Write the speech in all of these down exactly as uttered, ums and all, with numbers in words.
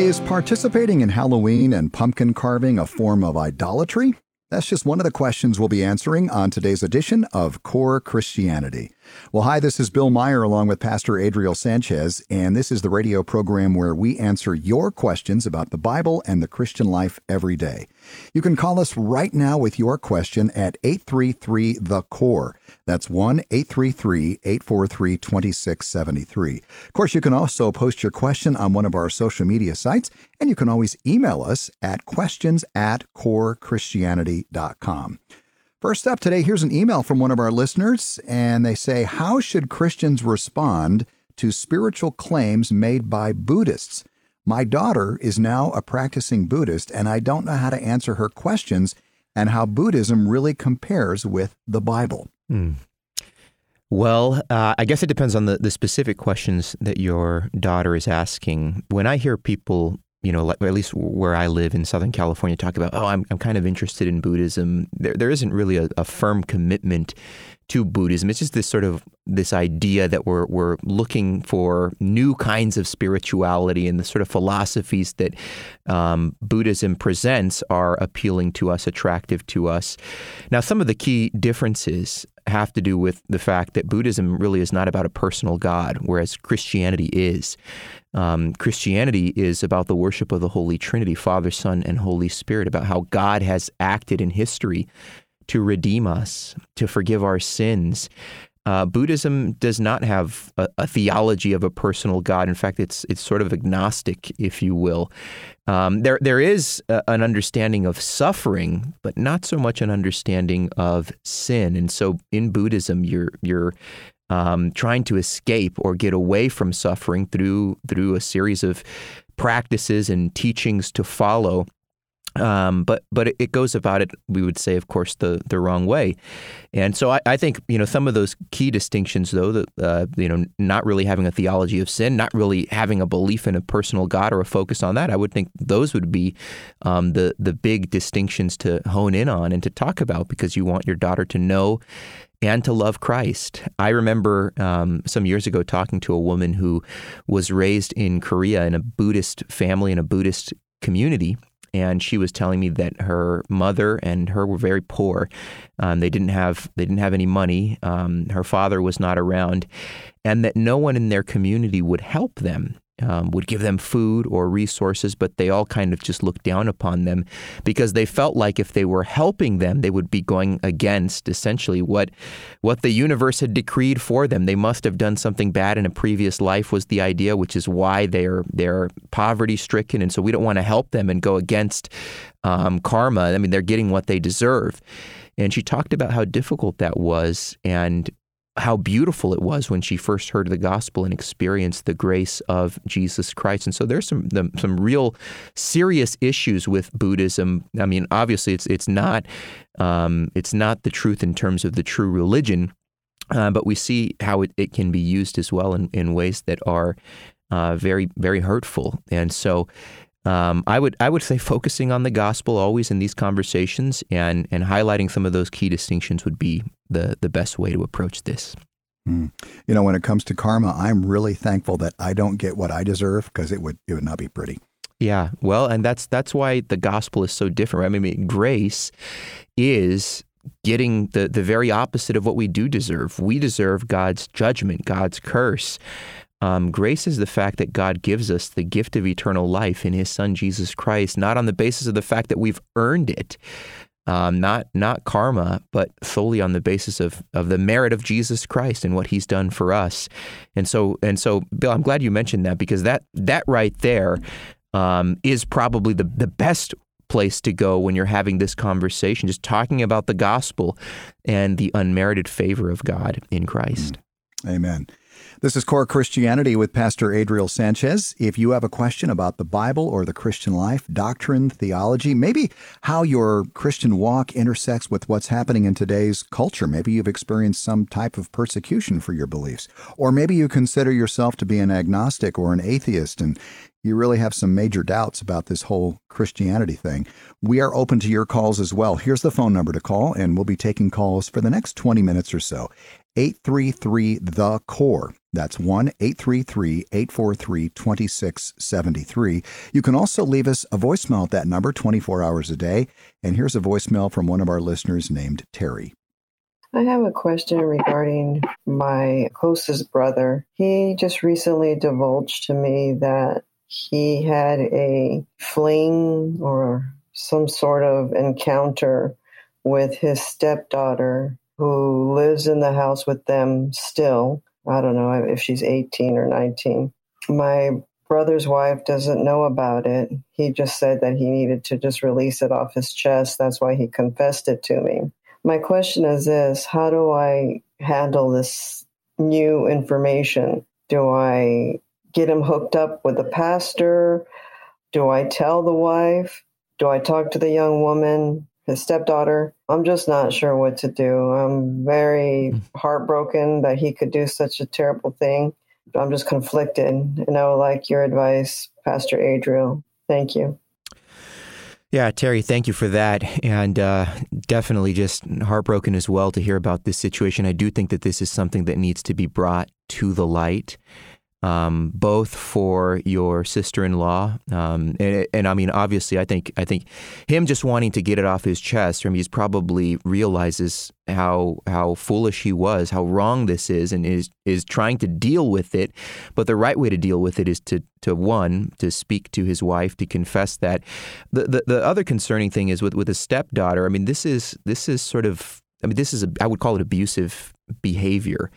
Is participating in Halloween and pumpkin carving a form of idolatry? That's just one of the questions we'll be answering on today's edition of Core Christianity. Well, hi, this is Bill Meyer along with Pastor Adriel Sanchez, and this is the radio program where we answer your questions about the Bible and the Christian life every day. You can call us right now with your question at eight three three, the core. That's one eight three three, eight four three, two six seven three. Of course, you can also post your question on one of our social media sites, and you can always email us at questions at core christianity dot com. First up today, here's an email from one of our listeners, and they say, how should Christians respond to spiritual claims made by Buddhists? My daughter is now a practicing Buddhist, and I don't know how to answer her questions and how Buddhism really compares with the Bible. Hmm. Well, uh, I guess it depends on the, the specific questions that your daughter is asking. When I hear people, you know, at least where I live in Southern California, talk about, oh, I'm I'm kind of interested in Buddhism. There there isn't really a, a firm commitment to Buddhism. It's just this sort of this idea that we're we're looking for new kinds of spirituality, and the sort of philosophies that um, Buddhism presents are appealing to us, attractive to us. Now, some of the key differences have to do with the fact that Buddhism really is not about a personal God, whereas Christianity is. Um, Christianity is about the worship of the Holy Trinity, Father, Son, and Holy Spirit, about how God has acted in history to redeem us, to forgive our sins. Uh, Buddhism does not have a, a theology of a personal God. In fact, it's it's sort of agnostic, if you will. Um, there there is a, an understanding of suffering, but not so much an understanding of sin. And so, in Buddhism, you're you're um, trying to escape or get away from suffering through through a series of practices and teachings to follow. Um, but but it goes about it, we would say, of course, the, the wrong way. And so I, I think, you know, some of those key distinctions, though, that, uh, you know, not really having a theology of sin, not really having a belief in a personal God or a focus on that, I would think those would be um, the, the big distinctions to hone in on and to talk about, because you want your daughter to know and to love Christ. I remember um, some years ago talking to a woman who was raised in Korea in a Buddhist family, in a Buddhist community. And she was telling me that her mother and her were very poor. Um, they didn't have they didn't have any money. Um, her father was not around, and that no one in their community would help them, um, would give them food or resources. But they all kind of just looked down upon them because they felt like if they were helping them, they would be going against essentially what what the universe had decreed for them. They must have done something bad in a previous life, was the idea, which is why they're they're poverty stricken, and so we don't want to help them and go against um, karma. I mean, they're getting what they deserve. And she talked about how difficult that was, and how beautiful it was when she first heard the gospel and experienced the grace of Jesus Christ. And so there's some the, some real serious issues with Buddhism. I mean, obviously, it's it's not um, it's not the truth in terms of the true religion, uh, but we see how it, it can be used as well in, in ways that are uh, very very hurtful. And so Um, I would I would say focusing on the gospel always in these conversations and and highlighting some of those key distinctions would be the the best way to approach this. Mm. You know, when it comes to karma, I'm really thankful that I don't get what I deserve, because it would it would not be pretty. Yeah, well, and that's that's why the gospel is so different. Right? I mean, grace is getting the the very opposite of what we do deserve. We deserve God's judgment, God's curse. Um, grace is the fact that God gives us the gift of eternal life in His Son, Jesus Christ, not on the basis of the fact that we've earned it, um, not not karma, but solely on the basis of of the merit of Jesus Christ and what He's done for us. And so, and so, Bill, I'm glad you mentioned that, because that that right there um, is probably the the best place to go when you're having this conversation, just talking about the gospel and the unmerited favor of God in Christ. Mm. Amen. This is Core Christianity with Pastor Adriel Sanchez. If you have a question about the Bible or the Christian life, doctrine, theology, maybe how your Christian walk intersects with what's happening in today's culture, maybe you've experienced some type of persecution for your beliefs, or maybe you consider yourself to be an agnostic or an atheist and you really have some major doubts about this whole Christianity thing, we are open to your calls as well. Here's the phone number to call, and we'll be taking calls for the next twenty minutes or so. eight three three, the C O R E. That's one eight three three, eight four three, two six seven three. You can also leave us a voicemail at that number twenty-four hours a day. And here's a voicemail from one of our listeners named Terry. I have a question regarding my closest brother. He just recently divulged to me that he had a fling or some sort of encounter with his stepdaughter who lives in the house with them still. I don't know if she's eighteen or nineteen. My brother's wife doesn't know about it. He just said that he needed to just release it off his chest. That's why he confessed it to me. My question is this: how do I handle this new information? Do I get him hooked up with a pastor? Do I tell the wife? Do I talk to the young woman, his stepdaughter? I'm just not sure what to do. I'm very heartbroken that he could do such a terrible thing. I'm just conflicted, and I would like your advice, Pastor Adriel. Thank you. Yeah, Terry, thank you for that. And uh, definitely just heartbroken as well to hear about this situation. I do think that this is something that needs to be brought to the light. Um, both for your sister-in-law, um, and, and I mean, obviously, I think I think him just wanting to get it off his chest. I mean, he's probably realizes how how foolish he was, how wrong this is, and is is trying to deal with it. But the right way to deal with it is to to one to speak to his wife, to confess that. The the, the other concerning thing is with with a stepdaughter. I mean, this is this is sort of I mean, this is a, I would call it abusive behavior.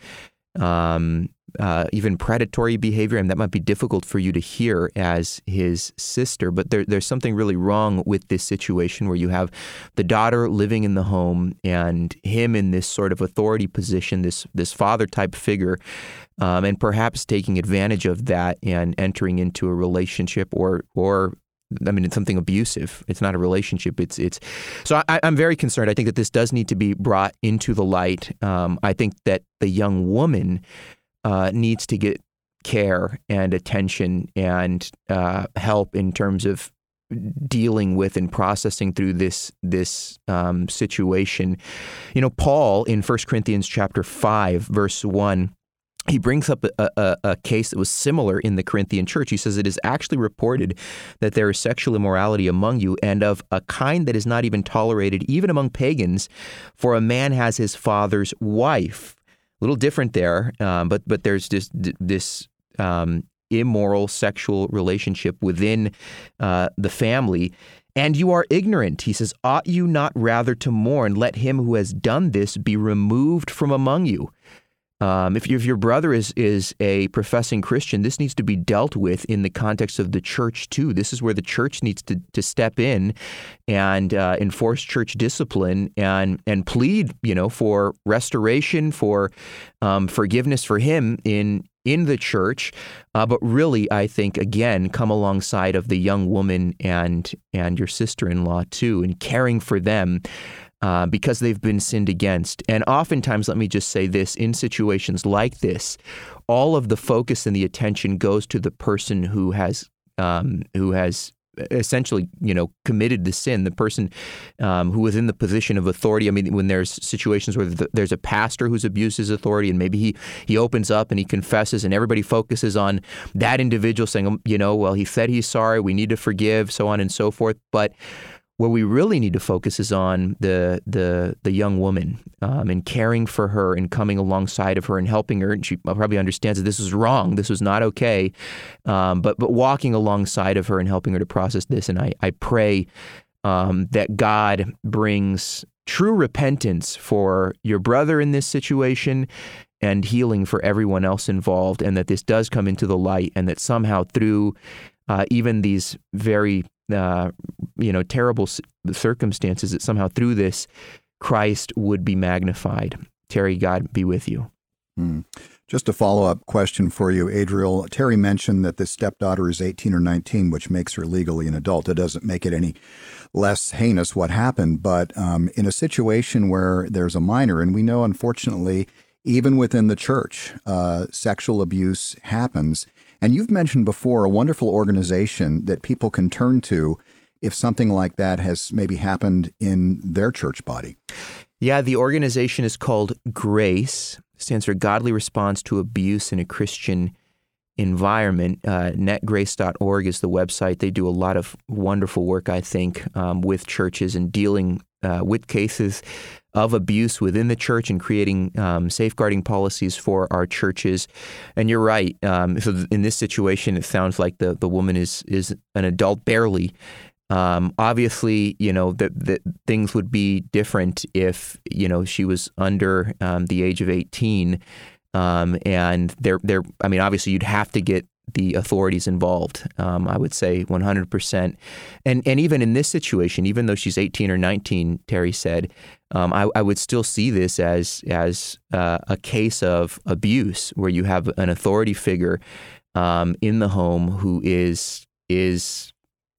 Um, uh, even predatory behavior, and that might be difficult for you to hear as his sister, but there, there's something really wrong with this situation where you have the daughter living in the home and him in this sort of authority position, this this father-type figure, um, and perhaps taking advantage of that and entering into a relationship or or I mean, it's something abusive. It's not a relationship. It's it's. So I, I'm very concerned. I think that this does need to be brought into the light. Um, I think that the young woman uh, needs to get care and attention and uh, help in terms of dealing with and processing through this this um, situation. You know, Paul in First Corinthians chapter five, verse one. He brings up a, a, a case that was similar in the Corinthian church. He says, it is actually reported that there is sexual immorality among you, and of a kind that is not even tolerated even among pagans, for a man has his father's wife. A little different there, um, but but there's this, this um, immoral sexual relationship within uh, the family. And you are ignorant. He says, ought you not rather to mourn? Let him who has done this be removed from among you. Um, if, you, if your brother is is a professing Christian, this needs to be dealt with in the context of the church too. This is where the church needs to, to step in and uh, enforce church discipline and and plead, you know, for restoration, for um, forgiveness for him in in the church. Uh, but really, I think again, come alongside of the young woman and and your sister-in-law too, and caring for them. Uh, because they've been sinned against. And oftentimes, let me just say this, in situations like this, all of the focus and the attention goes to the person who has um, who has essentially, you know, committed the sin, the person um, who is in the position of authority. I mean, when there's situations where the, there's a pastor who's abused his authority and maybe he, he opens up and he confesses and everybody focuses on that individual saying, you know, well, he said he's sorry, we need to forgive, so on and so forth. But where we really need to focus is on the the the young woman um, and caring for her and coming alongside of her and helping her. And she probably understands that this was wrong, this was not okay, um, but but walking alongside of her and helping her to process this. And I, I pray um, that God brings true repentance for your brother in this situation and healing for everyone else involved, and that this does come into the light, and that somehow through uh, even these very Uh, you know, terrible circumstances, that somehow through this, Christ would be magnified. Terry, God be with you. Mm. Just a follow-up question for you, Adriel. Terry mentioned that the stepdaughter is eighteen or nineteen, which makes her legally an adult. It doesn't make it any less heinous what happened, but um, in a situation where there's a minor, and we know, unfortunately, even within the church, uh, sexual abuse happens. And you've mentioned before a wonderful organization that people can turn to if something like that has maybe happened in their church body. Yeah, the organization is called GRACE, stands for Godly Response to Abuse in a Christian Environment. Uh, net grace dot org is the website. They do a lot of wonderful work, I think, um, with churches and dealing uh, with cases of abuse within the church and creating um, safeguarding policies for our churches. And you're right. Um, so in this situation, it sounds like the, the woman is is an adult barely. Um, obviously, you know, that that things would be different if, you know, she was under um, the age of eighteen. Um, and they're, they're, I mean, obviously you'd have to get the authorities involved. Um, I would say one hundred percent. And, and even in this situation, even though she's eighteen or nineteen, Terry said, um, I, I would still see this as, as uh, a case of abuse where you have an authority figure, um, in the home who is, is,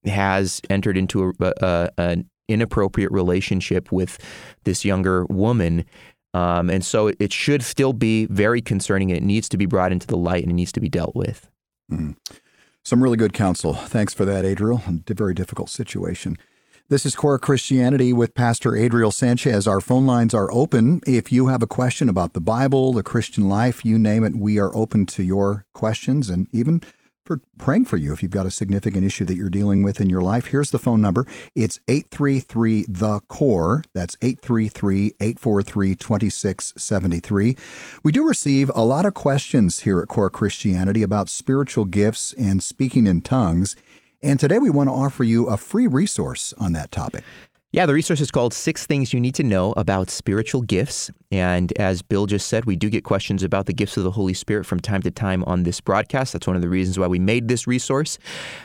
has entered into a, a, an inappropriate relationship with this younger woman. Um, and so it should still be very concerning, and it needs to be brought into the light, and it needs to be dealt with. Mm. Some really good counsel. Thanks for that, Adriel. A very difficult situation. This is Core Christianity with Pastor Adriel Sanchez. Our phone lines are open. If you have a question about the Bible, the Christian life, you name it, we are open to your questions and even for praying for you if you've got a significant issue that you're dealing with in your life. Here's the phone number. It's eight three three, the C O R E. That's eight three three, eight four three, two six seven three. We do receive a lot of questions here at Core Christianity about spiritual gifts and speaking in tongues. And today we want to offer you a free resource on that topic. Yeah, the resource is called Six Things You Need to Know About Spiritual Gifts. And as Bill just said, we do get questions about the gifts of the Holy Spirit from time to time on this broadcast. That's one of the reasons why we made this resource.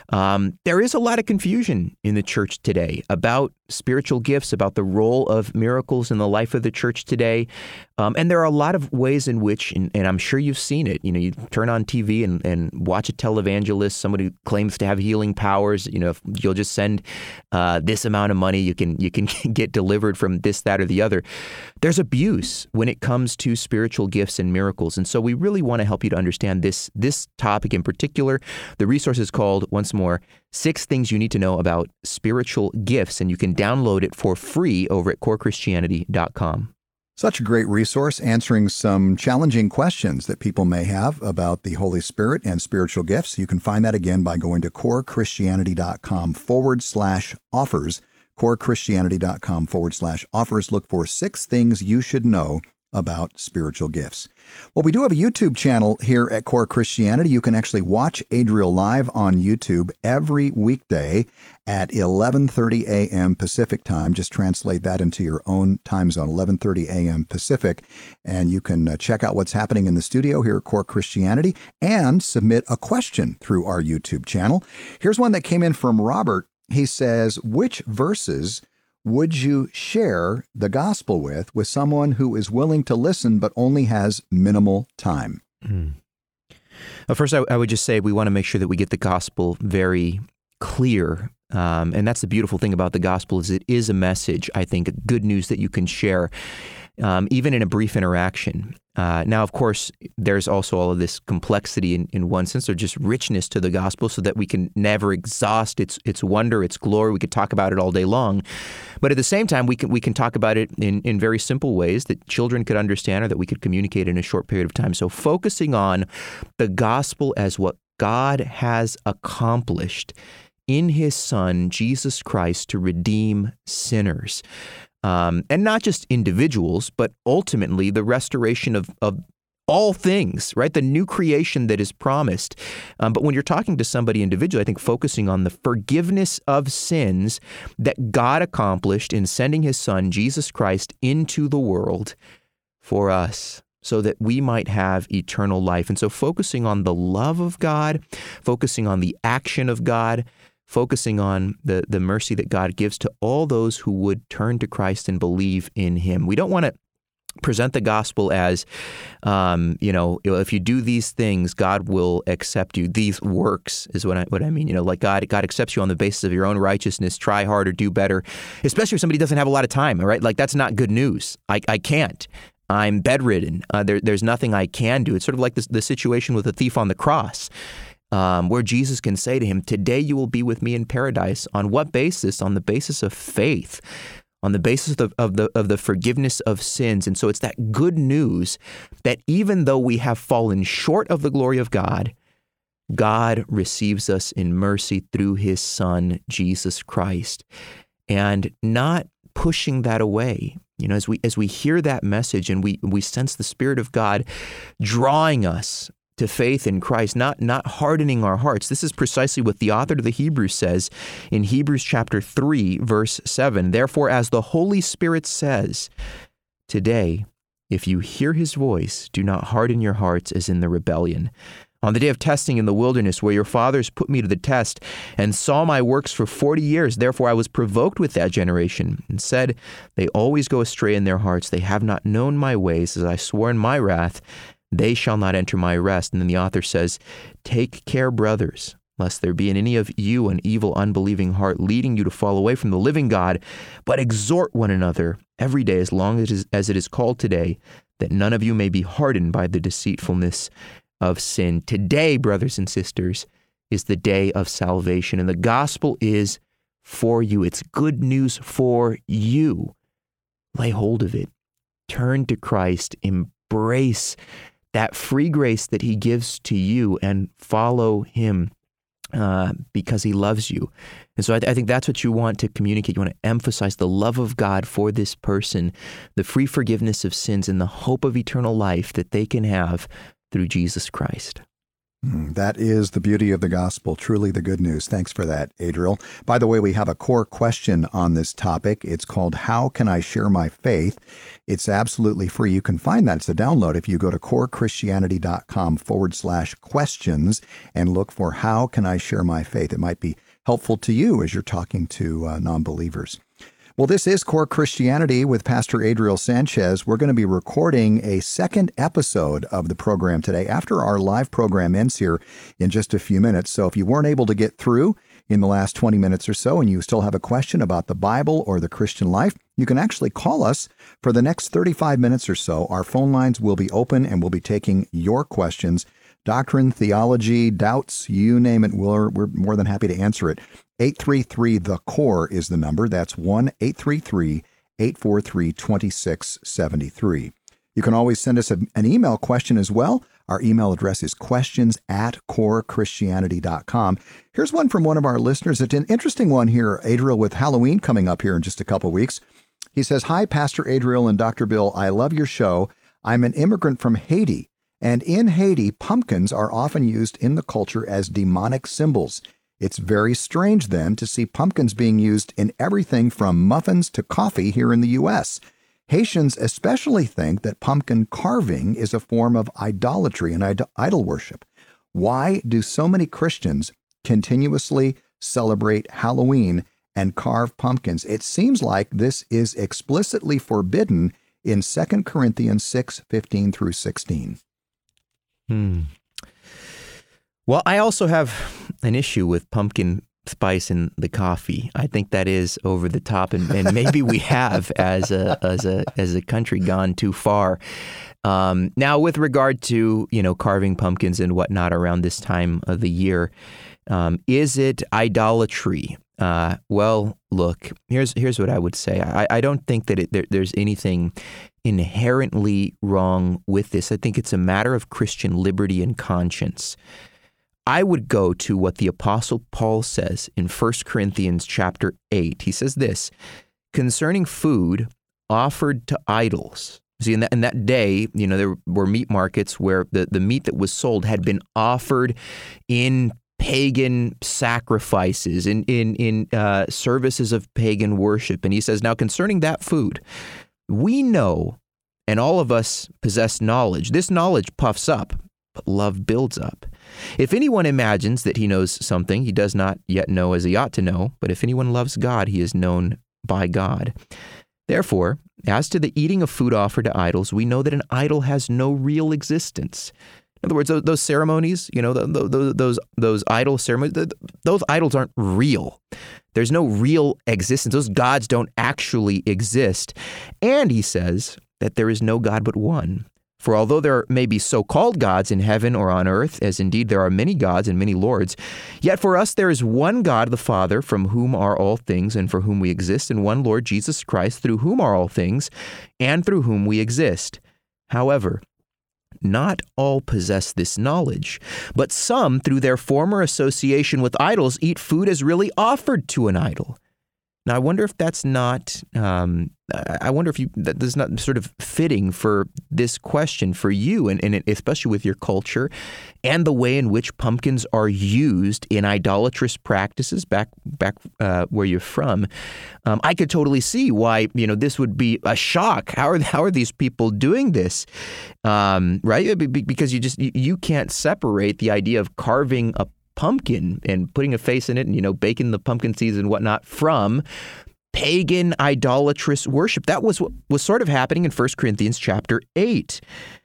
Um, there is a lot of confusion in the church today about spiritual gifts, about the role of miracles in the life of the church today. Um, and there are a lot of ways in which, and, and I'm sure you've seen it, you know, you turn on T V and, and watch a televangelist, somebody who claims to have healing powers, you know, if you'll just send uh, this amount of money, you can you can get delivered from this, that, or the other. There's abuse when it comes to spiritual gifts and miracles. And so we really want to help you to understand this, this topic in particular. The resource is called, once more, Six Things You Need to Know About Spiritual Gifts, and you can download it for free over at core christianity dot com. Such a great resource answering some challenging questions that people may have about the Holy Spirit and spiritual gifts. You can find that again by going to core christianity dot com forward slash offers. core christianity dot com forward slash offers. Look for six things you should know about spiritual gifts. Well, we do have a YouTube channel here at Core Christianity. You can actually watch Adriel live on YouTube every weekday at eleven thirty a.m. Pacific time. Just translate that into your own time zone, eleven thirty a.m. Pacific. And you can uh, check out what's happening in the studio here at Core Christianity and submit a question through our YouTube channel. Here's one that came in from Robert. He says, which verses would you share the gospel with, with someone who is willing to listen but only has minimal time? Mm. Well, first, I, I would just say we want to make sure that we get the gospel very clear. Um, and that's the beautiful thing about the gospel is it is a message, I think, good news that you can share, um, even in a brief interaction. Uh, now, of course, there's also all of this complexity in, in one sense, or just richness to the gospel so that we can never exhaust its its wonder, its glory. We could talk about it all day long. But at the same time, we can we can talk about it in, in very simple ways that children could understand or that we could communicate in a short period of time. So focusing on the gospel as what God has accomplished in his Son, Jesus Christ, to redeem sinners. Um, and not just individuals, but ultimately the restoration of, of all things, right? The new creation that is promised. Um, but when you're talking to somebody individually, I think focusing on the forgiveness of sins that God accomplished in sending his Son, Jesus Christ, into the world for us, so that we might have eternal life. And so focusing on the love of God, focusing on the action of God, focusing on the, the mercy that God gives to all those who would turn to Christ and believe in him. We don't want to present the gospel as, um, you know, if you do these things, God will accept you. These works is what I what I mean. You know, like God, God accepts you on the basis of your own righteousness. Try harder, do better. Especially if somebody doesn't have a lot of time, right? Like that's not good news. I, I can't. I'm bedridden. Uh, there, there's nothing I can do. It's sort of like this, the situation with the thief on the cross. Um, where Jesus can say to him, today you will be with me in paradise. On what basis? On the basis of faith. on the basis of the, of the of the forgiveness of sins. And so it's that good news that even though we have fallen short of the glory of God, God receives us in mercy through his Son, Jesus Christ, and not pushing that away. You know, as we as we hear that message and we we sense the Spirit of God drawing us to faith in Christ, not not hardening our hearts. This is precisely what the author to the Hebrews says in Hebrews chapter three, verse seven. Therefore, as the Holy Spirit says, today, if you hear his voice, do not harden your hearts as in the rebellion. On the day of testing in the wilderness, where your fathers put me to the test and saw my works for forty years, therefore I was provoked with that generation and said, they always go astray in their hearts. They have not known my ways, as I swore in my wrath. They shall not enter my rest. And then the author says, take care, brothers, lest there be in any of you an evil, unbelieving heart leading you to fall away from the living God, but exhort one another every day as long as it is, as it is called today, that none of you may be hardened by the deceitfulness of sin. Today, brothers and sisters, is the day of salvation, and the gospel is for you. It's good news for you. Lay hold of it. Turn to Christ. Embrace that free grace that he gives to you and follow him uh, because he loves you. And so I, th- I think that's what you want to communicate. You want to emphasize the love of God for this person, the free forgiveness of sins, and the hope of eternal life that they can have through Jesus Christ. That is the beauty of the gospel, truly the good news. Thanks for that, Adriel. By the way, we have a core question on this topic. It's called, How Can I Share My Faith? It's absolutely free. You can find that. It's a download if you go to corechristianity.com forward slash questions and look for How Can I Share My Faith? It might be helpful to you as you're talking to uh, non-believers. Well, this is Core Christianity with Pastor Adriel Sanchez. We're going to be recording a second episode of the program today after our live program ends here in just a few minutes. So if you weren't able to get through in the last twenty minutes or so and you still have a question about the Bible or the Christian life, you can actually call us for the next thirty-five minutes or so. Our phone lines will be open and we'll be taking your questions. Doctrine, theology, doubts, you name it, we're, we're more than happy to answer it. eight three three, the core is the number. That's one eight three three, eight four three, two six seven three. You can always send us a, an email question as well. Our email address is questions at core christianity dot com. Here's one from one of our listeners. It's an interesting one here, Adriel, with Halloween coming up here in just a couple weeks. He says, Hi, Pastor Adriel and Doctor Bill. I love your show. I'm an immigrant from Haiti. And in Haiti, pumpkins are often used in the culture as demonic symbols. It's very strange, then, to see pumpkins being used in everything from muffins to coffee here in the U S. Haitians especially think that pumpkin carving is a form of idolatry and id- idol worship. Why do so many Christians continuously celebrate Halloween and carve pumpkins? It seems like this is explicitly forbidden in Second Corinthians six fifteen through sixteen. Hmm. Well, I also have an issue with pumpkin spice in the coffee. I think that is over the top, and, and maybe we have, as a as a as a country, gone too far. Um, now, with regard to you know carving pumpkins and whatnot around this time of the year, um, is it idolatry? Uh, well, look, here's here's what I would say. I, I don't think that it, there, there's anything inherently wrong with this. I think it's a matter of Christian liberty and conscience. I would go to what the Apostle Paul says in First Corinthians chapter eight. He says this, concerning food offered to idols. See, in that, in that day, you know, there were meat markets where the, the meat that was sold had been offered in pagan sacrifices, in in in uh, services of pagan worship. And he says, now concerning that food, we know, and all of us possess knowledge. This knowledge puffs up, but love builds up. If anyone imagines that he knows something, he does not yet know as he ought to know. But if anyone loves God, he is known by God. Therefore, as to the eating of food offered to idols, we know that an idol has no real existence. In other words, those, those ceremonies, you know, those, those those idol ceremonies, those idols aren't real. There's no real existence. Those gods don't actually exist. And he says that there is no God but one. For although there may be so-called gods in heaven or on earth, as indeed there are many gods and many lords, yet for us there is one God, the Father, from whom are all things and for whom we exist, and one Lord Jesus Christ, through whom are all things and through whom we exist. However, not all possess this knowledge, but some, through their former association with idols, eat food as really offered to an idol. Now, I wonder if that's not, um, I wonder if you, that is not sort of fitting for this question for you, and, and especially with your culture and the way in which pumpkins are used in idolatrous practices back back uh, where you're from. Um, I could totally see why, you know, this would be a shock. How are how are these people doing this? Um, right? Because you just, you can't separate the idea of carving a pumpkin and putting a face in it and, you know, baking the pumpkin seeds and whatnot from pagan idolatrous worship. That was what was sort of happening in First Corinthians chapter eight.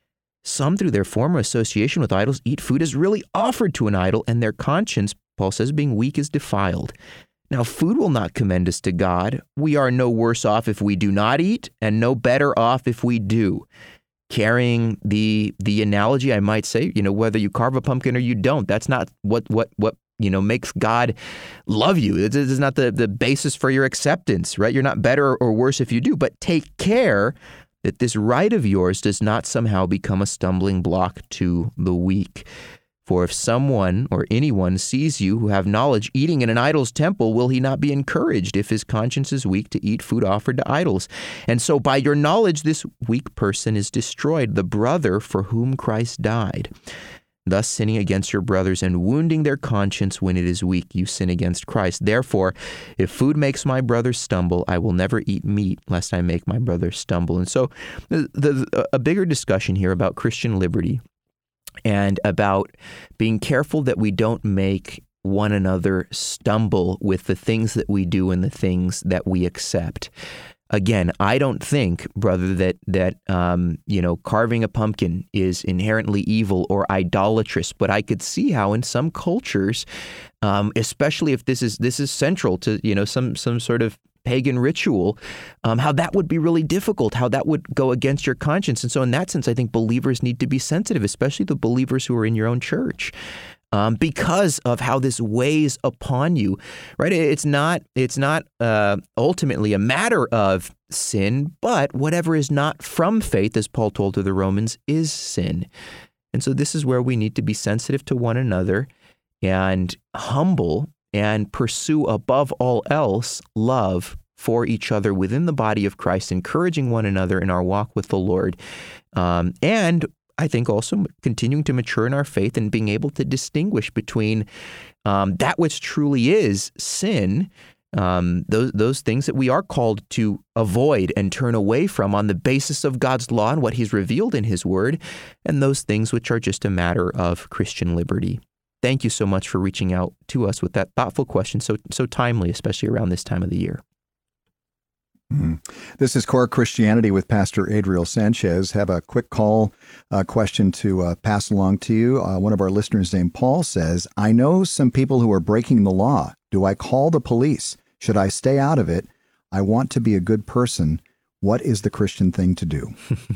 Some, through their former association with idols, eat food as really offered to an idol, and their conscience, Paul says, being weak, is defiled. Now, food will not commend us to God. We are no worse off if we do not eat, and no better off if we do. Carrying the the analogy, I might say, you know, whether you carve a pumpkin or you don't, that's not what what what you know makes God love you. This is not the the basis for your acceptance, right? You're not better or worse if you do, but take care that this right of yours does not somehow become a stumbling block to the weak. For if someone or anyone sees you who have knowledge eating in an idol's temple, will he not be encouraged if his conscience is weak to eat food offered to idols? And so by your knowledge, this weak person is destroyed, the brother for whom Christ died. Thus, sinning against your brothers and wounding their conscience when it is weak, you sin against Christ. Therefore, if food makes my brother stumble, I will never eat meat, lest I make my brother stumble. And so the, the, a bigger discussion here about Christian liberty and about being careful that we don't make one another stumble with the things that we do and the things that we accept. Again, I don't think, brother, that that um, you know, carving a pumpkin is inherently evil or idolatrous. But I could see how in some cultures, um, especially if this is this is central to, you know, some some sort of pagan ritual, um, how that would be really difficult, how that would go against your conscience. And so in that sense, I think believers need to be sensitive, especially the believers who are in your own church, um, because of how this weighs upon you, right? It's not, it's not uh, ultimately a matter of sin, but whatever is not from faith, as Paul told to the Romans, is sin. And so this is where we need to be sensitive to one another and humble and pursue above all else love for each other within the body of Christ, encouraging one another in our walk with the Lord. Um, and I think also continuing to mature in our faith and being able to distinguish between um, that which truly is sin, um, those those things that we are called to avoid and turn away from on the basis of God's law and what He's revealed in His Word, and those things which are just a matter of Christian liberty. Thank you so much for reaching out to us with that thoughtful question, so so timely, especially around this time of the year. Mm-hmm. This is Core Christianity with Pastor Adriel Sanchez. Have a quick call uh, question to uh, pass along to you. Uh, one of our listeners named Paul says, I know some people who are breaking the law. Do I call the police? Should I stay out of it? I want to be a good person. What is the Christian thing to do?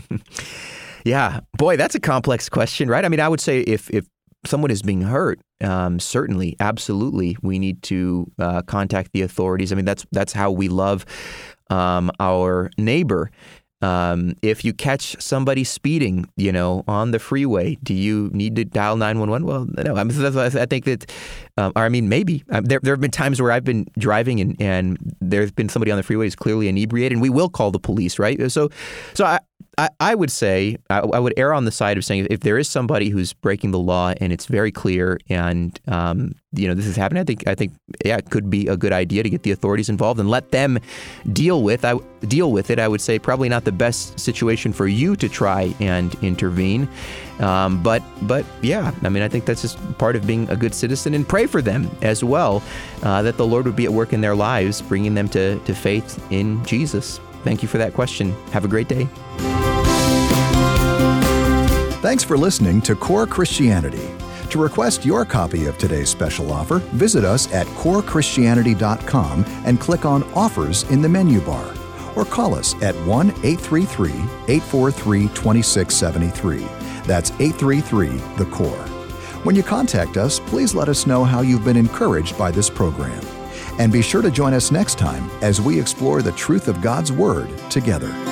Yeah, boy, that's a complex question, right? I mean, I would say if if someone is being hurt, um, certainly, absolutely, we need to uh, contact the authorities. I mean, that's that's how we love um, our neighbor. Um, if you catch somebody speeding, you know, on the freeway, do you need to dial nine one one? Well, no. I mean, I think that, um, or I mean, maybe um, there there have been times where I've been driving and and there's been somebody on the freeway who's clearly inebriated, and we will call the police, right? So, so I. I, I would say, I, I would err on the side of saying if there is somebody who's breaking the law and it's very clear and, um, you know, this is happening, I think, I think, yeah, it could be a good idea to get the authorities involved and let them deal with, I, deal with it. I would say probably not the best situation for you to try and intervene. Um, but, but yeah, I mean, I think that's just part of being a good citizen, and pray for them as well, uh, that the Lord would be at work in their lives, bringing them to, to faith in Jesus. Thank you for that question. Have a great day. Thanks for listening to Core Christianity. To request your copy of today's special offer, visit us at core christianity dot com and click on Offers in the menu bar. or call us at one eight three three, eight four three, two six seven three. That's eight three three, the core. When you contact us, please let us know how you've been encouraged by this program. And be sure to join us next time as we explore the truth of God's Word together.